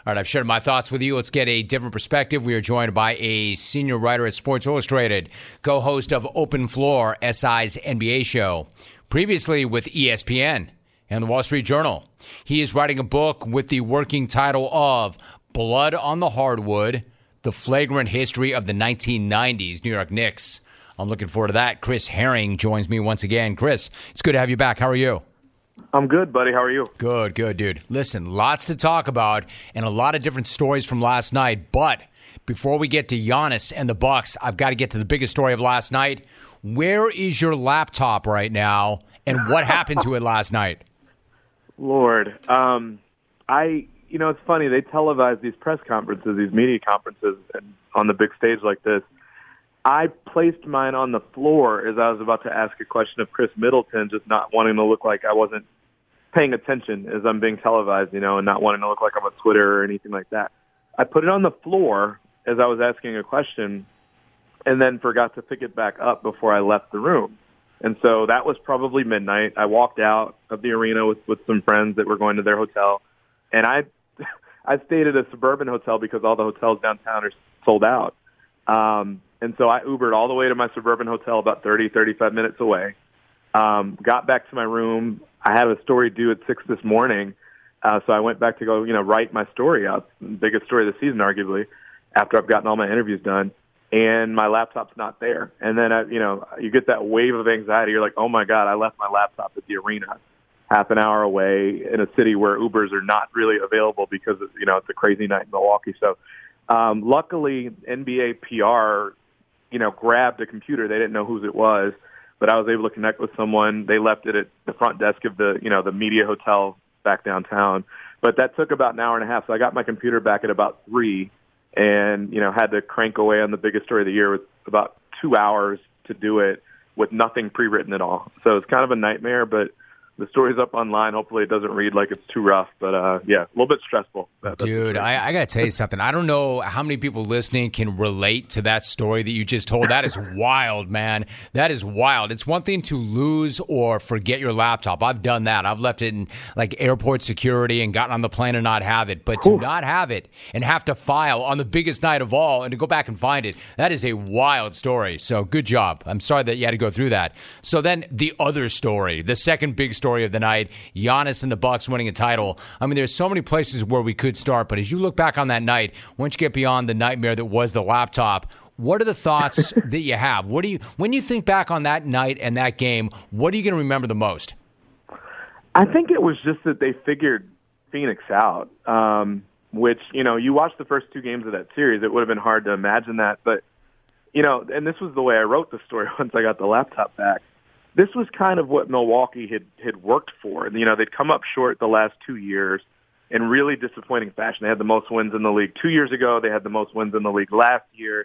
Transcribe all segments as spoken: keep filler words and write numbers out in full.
All right, I've shared my thoughts with you. Let's get a different perspective. We are joined by a senior writer at Sports Illustrated, co-host of Open Floor, S I's N B A show, previously with E S P N and the Wall Street Journal. He is writing a book with the working title of Blood on the Hardwood, The Flagrant History of the nineteen nineties New York Knicks. I'm looking forward to that. Chris Herring joins me once again. Chris, it's good to have you back. How are you? I'm good, buddy. How are you? Good, good, dude. Listen, lots to talk about and a lot of different stories from last night. But before we get to Giannis and the Bucks, I've got to get to the biggest story of last night. Where is your laptop right now, and what happened to it last night? Lord, um, I, you know, it's funny. They televise these press conferences, these media conferences, and on the big stage like this. I placed mine on the floor as I was about to ask a question of Chris Middleton, just not wanting to look like I wasn't paying attention as I'm being televised, you know, and not wanting to look like I'm on Twitter or anything like that. I put it on the floor as I was asking a question and then forgot to pick it back up before I left the room. And so that was probably midnight. I walked out of the arena with, with some friends that were going to their hotel, and I I stayed at a suburban hotel because all the hotels downtown are sold out. Um And so I Ubered all the way to my suburban hotel about thirty, thirty-five minutes away, um, got back to my room. I had a story due at six this morning, uh, so I went back to go, you know, write my story out, biggest story of the season, arguably, after I've gotten all my interviews done, and my laptop's not there. And then, I, you know, you get that wave of anxiety. You're like, oh, my God, I left my laptop at the arena half an hour away in a city where Ubers are not really available because, you know, it's a crazy night in Milwaukee. So um, luckily, N B A P R you know, grabbed a computer. They didn't know whose it was, but I was able to connect with someone. They left it at the front desk of the, you know, the media hotel back downtown. But that took about an hour and a half. So I got my computer back at about three and, you know, had to crank away on the biggest story of the year with about two hours to do it with nothing pre-written at all. So it's kind of a nightmare, but the story's up online. Hopefully it doesn't read like it's too rough, but uh, yeah, a little bit stressful. That, Dude, I, I got to tell you something. I don't know how many people listening can relate to that story that you just told. That is wild, man. That is wild. It's one thing to lose or forget your laptop. I've done that. I've left it in like airport security and gotten on the plane and not have it. But to Ooh. not have it and have to file on the biggest night of all and to go back and find it, that is a wild story. So good job. I'm sorry that you had to go through that. So then the other story, the second big story of the night, Giannis and the Bucks winning a title. I mean, there's so many places where we could start, but as you look back on that night, once you get beyond the nightmare that was the laptop, what are the thoughts that you have? What do you, when you think back on that night and that game, what are you going to remember the most? I think it was just that they figured Phoenix out, um, which, you know, you watch the first two games of that series, it would have been hard to imagine that, but, you know, and this was the way I wrote the story once I got the laptop back. This was kind of what Milwaukee had, had worked for. You know, they'd come up short the last two years in really disappointing fashion. They had the most wins in the league two years ago. They had the most wins in the league last year.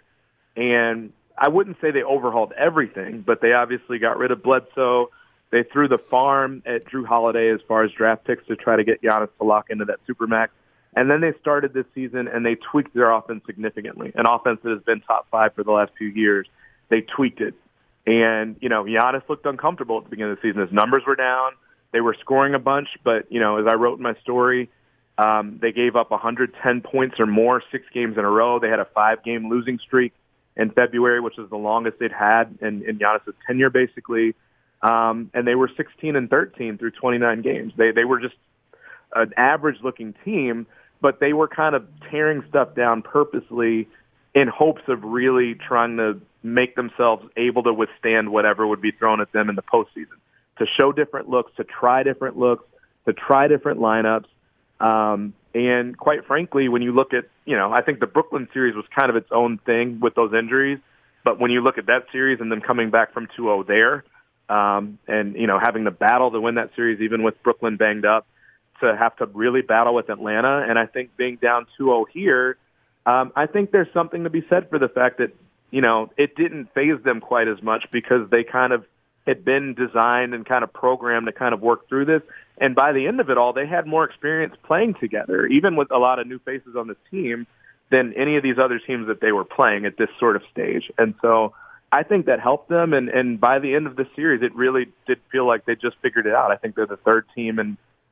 And I wouldn't say they overhauled everything, but they obviously got rid of Bledsoe. They threw the farm at Drew Holiday as far as draft picks to try to get Giannis to lock into that supermax. And then they started this season, and they tweaked their offense significantly. An offense that has been top five for the last few years. They tweaked it. And, you know, Giannis looked uncomfortable at the beginning of the season. His numbers were down. They were scoring a bunch, but, you know, as I wrote in my story, um, they gave up one hundred ten points or more six games in a row. They had a five-game losing streak in February, which is the longest they'd had in, in Giannis' tenure, basically. Um, and they were sixteen and thirteen through twenty-nine games. They they were just an average-looking team, but they were kind of tearing stuff down purposely in hopes of really trying to make themselves able to withstand whatever would be thrown at them in the postseason, to show different looks, to try different looks, to try different lineups. Um, and quite frankly, when you look at, you know, I think the Brooklyn series was kind of its own thing with those injuries. But when you look at that series and then coming back from two oh there, um, and, you know, having the battle to win that series, even with Brooklyn banged up, to have to really battle with Atlanta. And I think being down two oh here, um, I think there's something to be said for the fact that, you know, it didn't phase them quite as much because they kind of had been designed and kind of programmed to kind of work through this. And by the end of it all, they had more experience playing together, even with a lot of new faces on this team, than any of these other teams that they were playing at this sort of stage. And so I think that helped them. And, and by the end of the series, it really did feel like they just figured it out. I think they're the third team in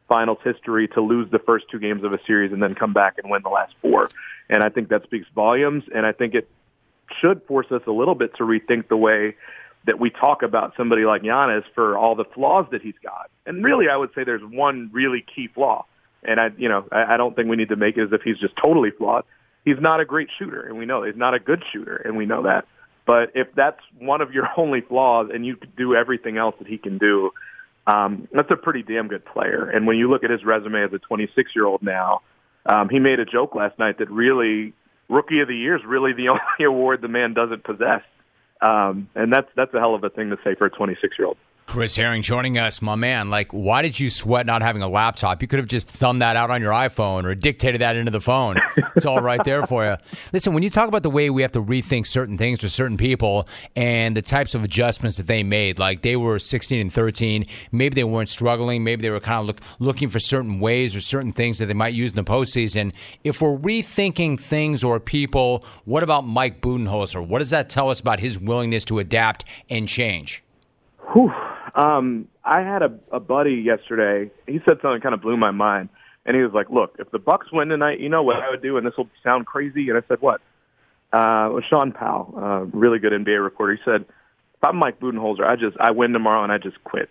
finals history to lose the first two games of a series and then come back and win the last four. And I think that speaks volumes, and I think it should force us a little bit to rethink the way that we talk about somebody like Giannis for all the flaws that he's got. And really, I would say there's one really key flaw. And I, you know, I, I don't think we need to make it as if he's just totally flawed. He's not a great shooter, and we know that. He's not a good shooter, and we know that. But if that's one of your only flaws and you could do everything else that he can do, um, that's a pretty damn good player. And when you look at his resume as a twenty-six-year-old now, um, he made a joke last night that really, Rookie of the Year is really the only award the man doesn't possess. Um, and that's that's a hell of a thing to say for a twenty-six-year-old. Chris Herring joining us, my man. Like, why did you sweat not having a laptop? You could have just thumbed that out on your iPhone or dictated that into the phone. It's all right there for you. Listen, when you talk about the way we have to rethink certain things for certain people and the types of adjustments that they made, like they were sixteen and thirteen, maybe they weren't struggling, maybe they were kind of look, looking for certain ways or certain things that they might use in the postseason. If we're rethinking things or people, what about Mike Budenholzer? What does that tell us about his willingness to adapt and change? Whew. Um, I had a, a buddy yesterday. He said something that kind of blew my mind. And he was like, look, if the Bucks win tonight, you know what I would do, and this will sound crazy. And I said, what? Uh, it was Sean Powell, uh, really good N B A reporter. He said, if I'm Mike Budenholzer, I just, I win tomorrow and I just quit.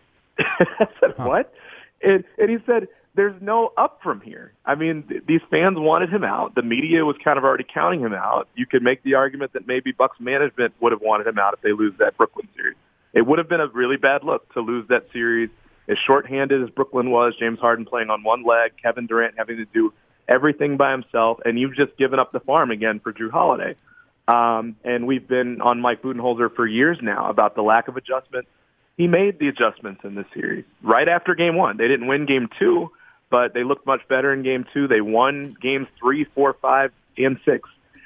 I said, huh. what? And, and he said, there's no up from here. I mean, th- these fans wanted him out. The media was kind of already counting him out. You could make the argument that maybe Bucks management would have wanted him out if they lose that Brooklyn series. It would have been a really bad look to lose that series. As shorthanded as Brooklyn was, James Harden playing on one leg, Kevin Durant having to do everything by himself, and you've just given up the farm again for Jrue Holiday. Um, and we've been on Mike Budenholzer for years now about the lack of adjustment. He made the adjustments in this series right after game one. They didn't win game two, but they looked much better in game two. They won games three, four, five, and six.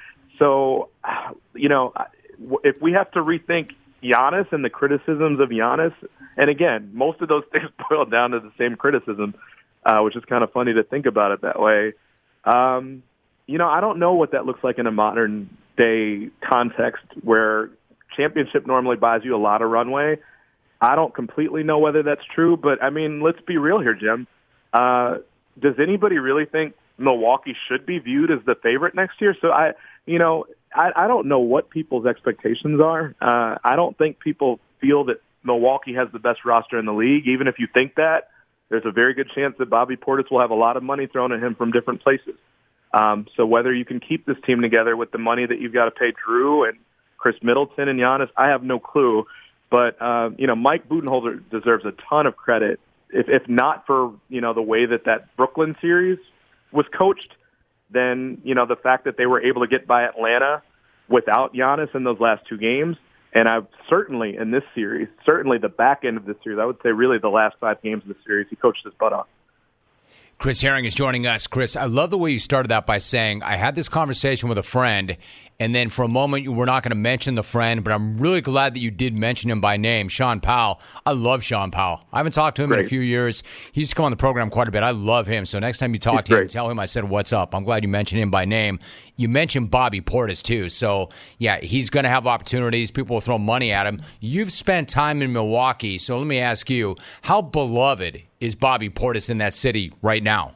So, you know, if we have to rethink Giannis and the criticisms of Giannis, and again, most of those things boil down to the same criticism, uh, which is kind of funny to think about it that way. Um, you know, I don't know what that looks like in a modern day context where championship normally buys you a lot of runway. I don't completely know whether that's true, but I mean, let's be real here, Jim. Uh, does anybody really think Milwaukee should be viewed as the favorite next year? So I, you know, I, I don't know what people's expectations are. Uh, I don't think people feel that Milwaukee has the best roster in the league. Even if you think that, there's a very good chance that Bobby Portis will have a lot of money thrown at him from different places. Um, so whether you can keep this team together with the money that you've got to pay Jrue and Chris Middleton and Giannis, I have no clue. But, uh, you know, Mike Budenholzer deserves a ton of credit, if, if not for, you know, the way that that Brooklyn series was coached, then, you know, the fact that they were able to get by Atlanta without Giannis in those last two games. And I've certainly in this series, certainly the back end of this series, I would say really the last five games of the series, he coached his butt off. Chris Herring is joining us. Chris, I love the way you started that by saying, I had this conversation with a friend, and then for a moment you were not going to mention the friend, but I'm really glad that you did mention him by name, Sean Powell. I love Sean Powell. I haven't talked to him great. in a few years. He used to come on the program quite a bit. I love him. So next time you talk He's to great. him, tell him I said, what's up? I'm glad you mentioned him by name. You mentioned Bobby Portis, too. So, yeah, he's going to have opportunities. People will throw money at him. You've spent time in Milwaukee, so let me ask you, how beloved is Bobby Portis in that city right now?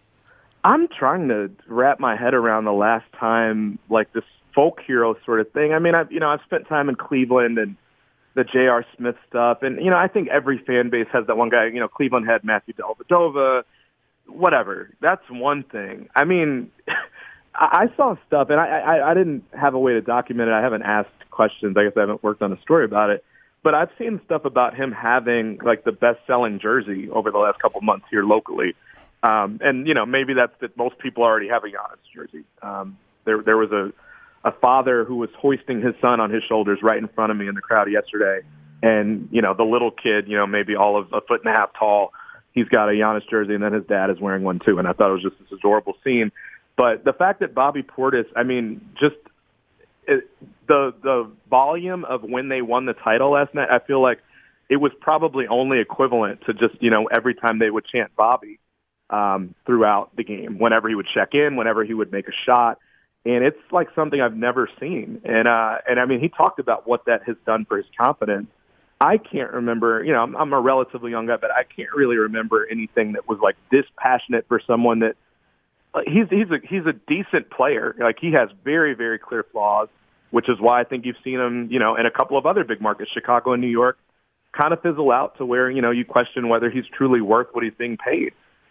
I'm trying to wrap my head around the last time, like, this folk hero sort of thing. I mean, I've, you know, I've spent time in Cleveland and the J R. Smith stuff. And, you know, I think every fan base has that one guy. You know, Cleveland had Matthew Dellavedova, whatever. That's one thing. I mean, I saw stuff, and I, I, I didn't have a way to document it. I haven't asked questions. I guess I haven't worked on a story about it. But I've seen stuff about him having, like, the best-selling jersey over the last couple of months here locally. Um, and, you know, maybe that's that most people already have a Giannis jersey. Um, there there was a, a father who was hoisting his son on his shoulders right in front of me in the crowd yesterday. And, you know, the little kid, you know, maybe all of a foot and a half tall, he's got a Giannis jersey, and then his dad is wearing one too. And I thought it was just this adorable scene. But the fact that Bobby Portis, I mean, just it, the the volume of when they won the title last night, I feel like it was probably only equivalent to just, you know, every time they would chant Bobby um, throughout the game, whenever he would check in, whenever he would make a shot. And it's like something I've never seen. And, uh, and I mean, he talked about what that has done for his confidence. I can't remember, you know, I'm, I'm a relatively young guy, but I can't really remember anything that was like this passionate for someone that uh, he's, he's a, he's a decent player. Like he has very, very clear flaws, which is why I think you've seen him, you know, in a couple of other big markets, Chicago and New York, kind of fizzle out to where, you know, you question whether he's truly worth what he's being paid.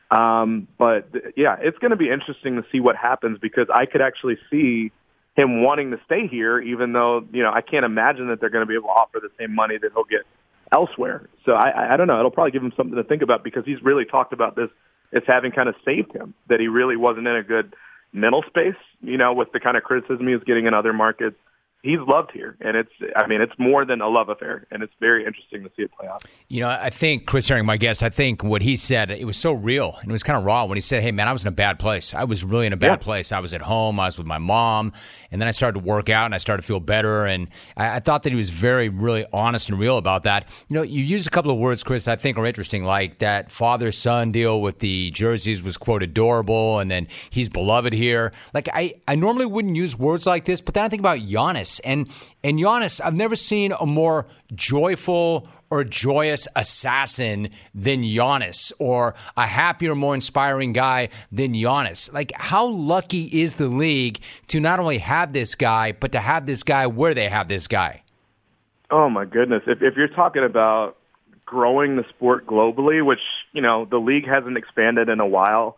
Um, but yeah, it's going to be interesting to see what happens because I could actually see him wanting to stay here, even though, you know, I can't imagine that they're going to be able to offer the same money that he'll get elsewhere. So I, I don't know. It'll probably give him something to think about because he's really talked about this as having kind of saved him, that he really wasn't in a good mental space, you know, with the kind of criticism he was getting in other markets. He's loved here, and it's, I mean, it's more than a love affair, and it's very interesting to see it play out. You know, I think, Chris Herring, my guest, I think what he said, it was so real, and it was kind of raw when he said, hey, man, I was in a bad place. I was really in a bad yeah. place. I was at home. I was with my mom, and then I started to work out, and I started to feel better, and I, I thought that he was very, really honest and real about that. You know, you used a couple of words, Chris, I think are interesting, like that father-son deal with the jerseys was, quote, adorable, and then he's beloved here. Like, I, I normally wouldn't use words like this, but then I think about Giannis. And and Giannis, I've never seen a more joyful or joyous assassin than Giannis, or a happier, more inspiring guy than Giannis. Like, how lucky is the league to not only have this guy, but to have this guy where they have this guy? Oh, my goodness. If, if you're talking about growing the sport globally, which, you know, the league hasn't expanded in a while,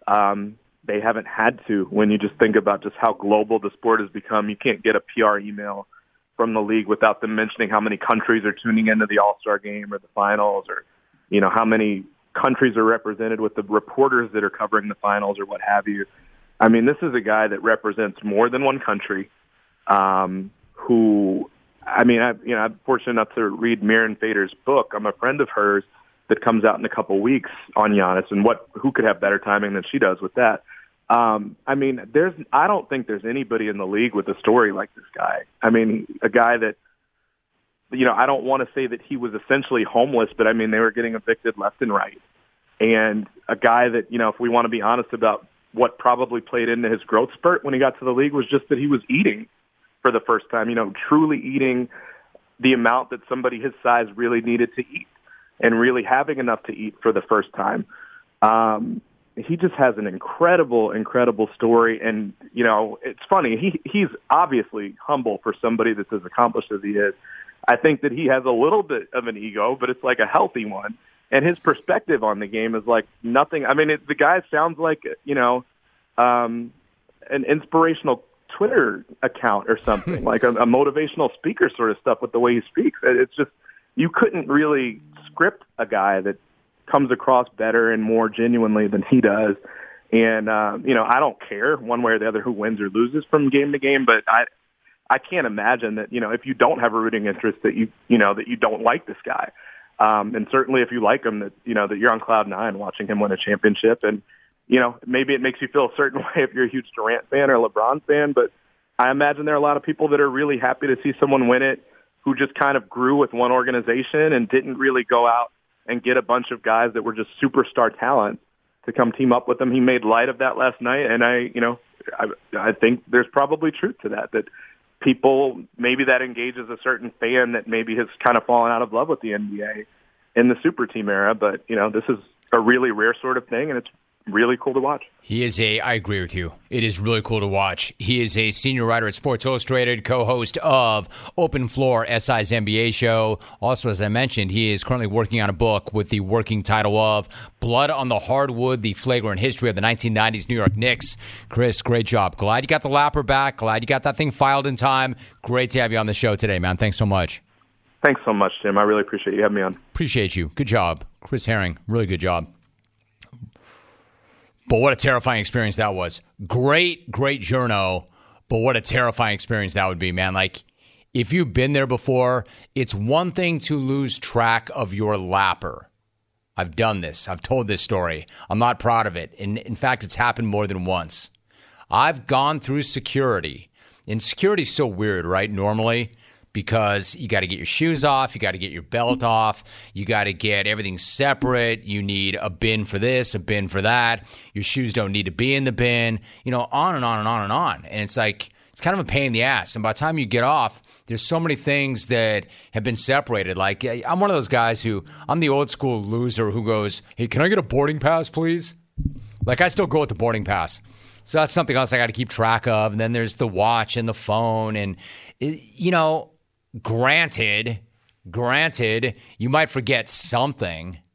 um, they haven't had to. When you just think about just how global the sport has become, you can't get a P R email from the league without them mentioning how many countries are tuning into the All-Star game or the finals, or, you know, how many countries are represented with the reporters that are covering the finals or what have you. I mean, this is a guy that represents more than one country, um, who, I mean, I, you know, I'm fortunate enough to read Miriam Fader's book. I'm a friend of hers that comes out in a couple weeks on Giannis, and what, who could have better timing than she does with that? Um, I mean, there's, I don't think there's anybody in the league with a story like this guy. I mean, a guy that, you know, I don't want to say that he was essentially homeless, but I mean, they were getting evicted left and right. And a guy that, you know, if we want to be honest about what probably played into his growth spurt when he got to the league was just that he was eating for the first time, you know, truly eating the amount that somebody his size really needed to eat and really having enough to eat for the first time. Um, He just has an incredible, incredible story. And, you know, it's funny. He he's obviously humble for somebody that's as accomplished as he is. I think that he has a little bit of an ego, but it's like a healthy one. And his perspective on the game is like nothing. I mean, it, the guy sounds like, you know, um, an inspirational Twitter account or something, like a, a motivational speaker sort of stuff with the way he speaks. It's just, you couldn't really script a guy that comes across better and more genuinely than he does. And, uh, you know, I don't care one way or the other who wins or loses from game to game, but I, I can't imagine that, you know, if you don't have a rooting interest that you, you know, that you don't like this guy. Um, and certainly if you like him, that, you know, that you're on cloud nine watching him win a championship. And, you know, maybe it makes you feel a certain way if you're a huge Durant fan or a LeBron fan, but I imagine there are a lot of people that are really happy to see someone win it who just kind of grew with one organization and didn't really go out and get a bunch of guys that were just superstar talent to come team up with him. He made light of that last night, and I, you know, I, I think there's probably truth to that, that people, maybe that engages a certain fan that maybe has kind of fallen out of love with the N B A in the super team era, but, you know, this is a really rare sort of thing, and it's really cool to watch. He is a, I agree with you. It is really cool to watch. He is a senior writer at Sports Illustrated, co-host of Open Floor, S I's N B A show. Also, as I mentioned, he is currently working on a book with the working title of Blood on the Hardwood, the Flagrant History of the nineteen nineties New York Knicks. Chris, great job. Glad you got the lapper back. Glad you got that thing filed in time. Great to have you on the show today, man. Thanks so much. Thanks so much, Tim. I really appreciate you having me on. Appreciate you. Good job. Chris Herring, really good job. But what a terrifying experience that was. Great, great journo, but what a terrifying experience that would be, man. Like, if you've been there before, it's one thing to lose track of your lapper. I've done this. I've told this story. I'm not proud of it. In, in fact, it's happened more than once. I've gone through security. And security's so weird, right, normally? Because you got to get your shoes off, you got to get your belt off, you got to get everything separate, you need a bin for this, a bin for that, your shoes don't need to be in the bin, you know, on and on and on and on. And it's like, it's kind of a pain in the ass. And by the time you get off, there's so many things that have been separated. Like, I'm one of those guys who, I'm the old school loser who goes, hey, can I get a boarding pass, please? Like, I still go with the boarding pass. So that's something else I got to keep track of. And then there's the watch and the phone. And, you know, granted, granted, you might forget something.